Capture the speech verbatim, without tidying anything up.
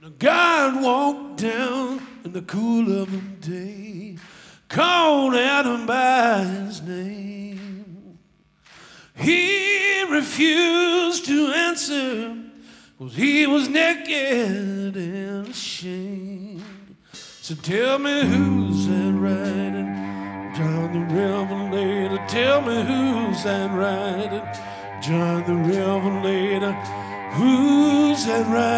A God walked down in the cool of the day, called out him by his name. He refused to answer, 'cause he was naked and ashamed. So tell me who's that riding? John the Revelator. Tell me who's that riding? John the Revelator. Who's that riding?